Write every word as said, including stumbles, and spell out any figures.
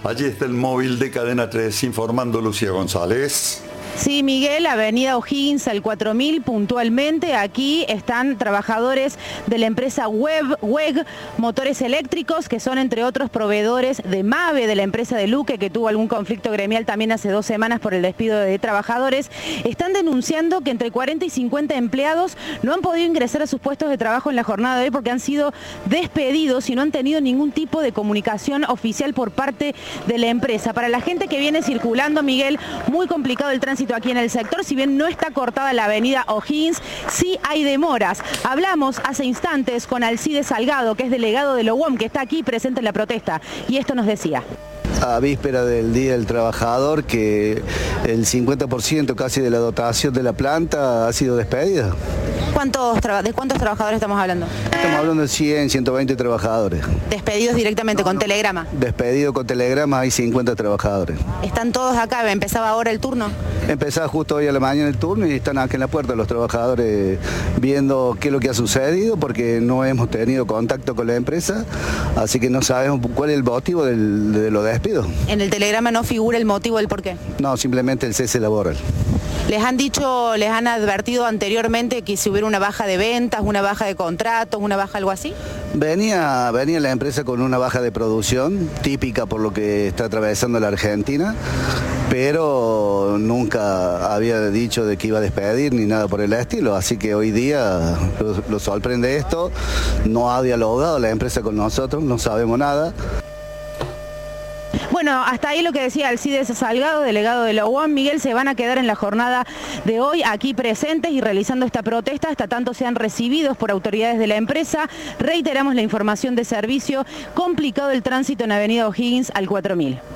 Allí está el móvil de Cadena tres informando Lucía González. Sí, Miguel, avenida O'Higgins al cuatro mil puntualmente. Aquí están trabajadores de la empresa Web, W E G Motores Eléctricos, que son entre otros proveedores de MAVE, de la empresa de Luque, que tuvo algún conflicto gremial también hace dos semanas por el despido de trabajadores. Están denunciando que entre cuarenta y cincuenta empleados no han podido ingresar a sus puestos de trabajo en la jornada de hoy porque han sido despedidos y no han tenido ningún tipo de comunicación oficial por parte de la empresa. Para la gente que viene circulando, Miguel, muy complicado el tránsito aquí en el sector, si bien no está cortada la avenida O'Higgins, sí hay demoras. Hablamos hace instantes con Alcides Salgado, que es delegado de la U O M, que está aquí presente en la protesta, y esto nos decía. A víspera del Día del Trabajador, que el cincuenta por ciento casi de la dotación de la planta ha sido despedida. ¿Cuántos ¿De cuántos trabajadores estamos hablando? Estamos hablando de cien, ciento veinte trabajadores. ¿Despedidos directamente no, con no. telegrama? Despedido con telegrama hay cincuenta trabajadores. ¿Están todos acá? ¿Empezaba ahora el turno? Empezaba justo hoy a la mañana el turno y están aquí en la puerta los trabajadores viendo qué es lo que ha sucedido, porque no hemos tenido contacto con la empresa, así que no sabemos cuál es el motivo del, de los despidos. ¿En el telegrama no figura el motivo del por qué? No, simplemente el cese laboral. ¿Les han dicho, les han advertido anteriormente que si hubiera una baja de ventas, una baja de contratos, una baja algo así? Venía, venía la empresa con una baja de producción, típica por lo que está atravesando la Argentina, pero nunca había dicho de que iba a despedir ni nada por el estilo, así que hoy día lo, lo sorprende esto, no ha dialogado la empresa con nosotros, no sabemos nada. Bueno, hasta ahí lo que decía Alcides Salgado, delegado de la U O M. Miguel, se van a quedar en la jornada de hoy aquí presentes y realizando esta protesta hasta tanto sean recibidos por autoridades de la empresa. Reiteramos la información de servicio, complicado el tránsito en avenida O'Higgins al cuatro mil.